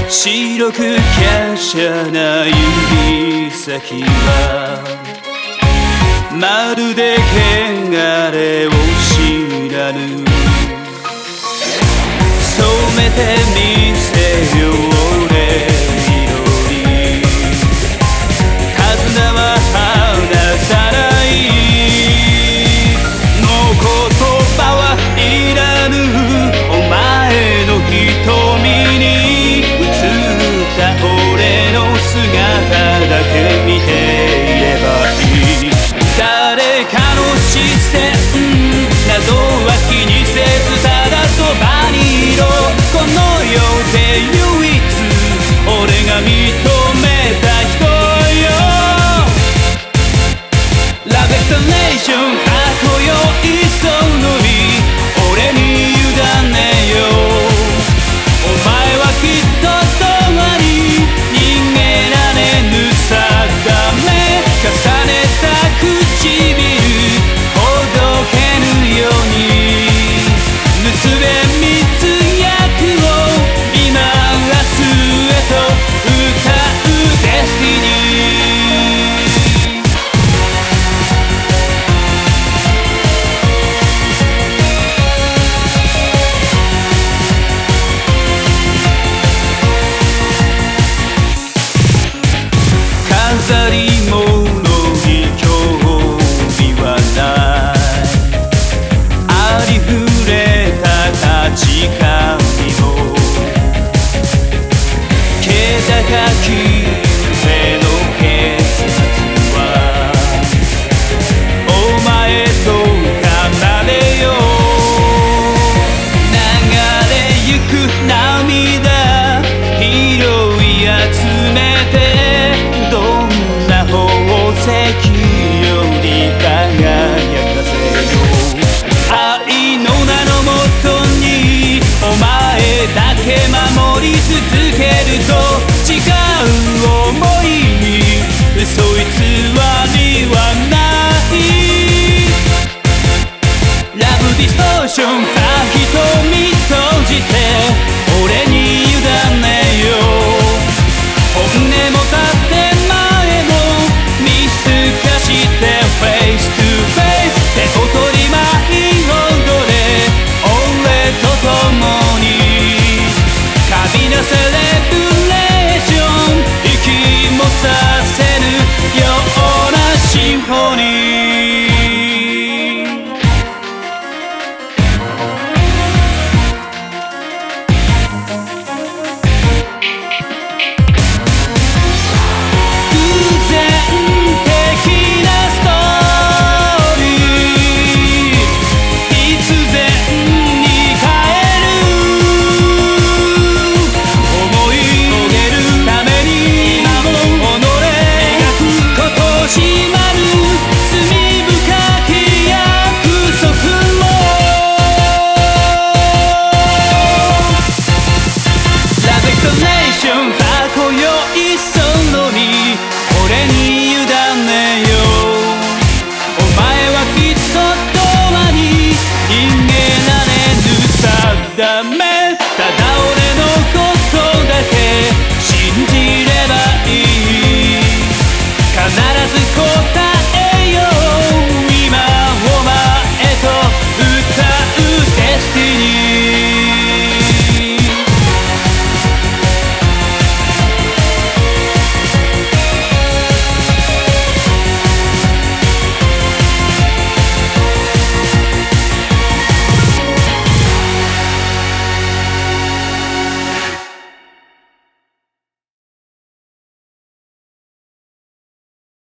白く華奢な指先はまるで汚れを知らぬ。染めてみせよ俺より手綱は離さない。もう言葉はいらぬ。お前の瞳に映った俺の姿だけ見ていればいい。誰かの視線などは気にせずただそばにいろ。この世で唯一俺が認めた人よ。ラブエクサレーション今宵その日俺に委ねよう。お前はきっと永遠に逃げられぬ定め重ねた唇ほどけぬように結べ密約を今明日へと歌うデスティニー。飾り物に興味はない。ありふれた価値観にも気高き夢の結末はお前と奏でよう。流れゆく涙拾い集めてどんな宝石より輝かせよう。愛の名のもとにお前だけ守り続けると違う想いに嘘偽りはない。ラブディストーションさあ瞳閉じて俺に委ねよう。本音も建前も見透かして Face to face 手を取り舞い踊れ俺と共に過敏なセレブレーション息もさせるようなシンフォニー。今宵